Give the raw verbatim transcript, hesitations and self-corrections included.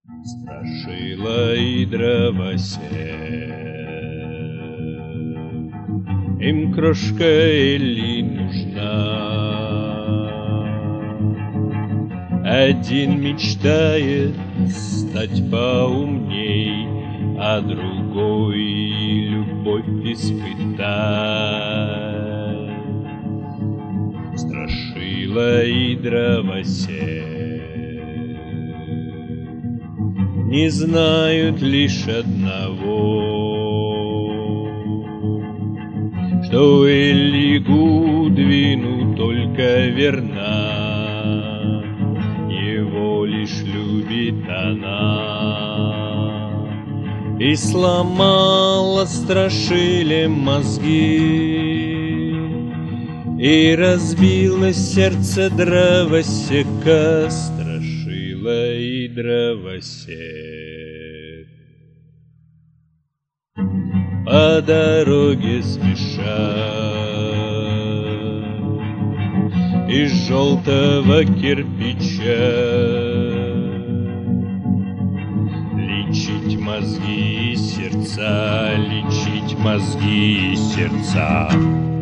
Страшила и дровосек, им крошка Элли нужна. Один мечтает стать поумней, а другой любовь испытать. Страшила и дровосек не знают лишь одного, что Элли Гудвину только верна, его лишь любит она. И сломала Страшиле мозги, и разбилось сердце дровосека. Страшила и дровосек по дороге спеша из желтого кирпича лечить мозги и сердца, лечить мозги и сердца.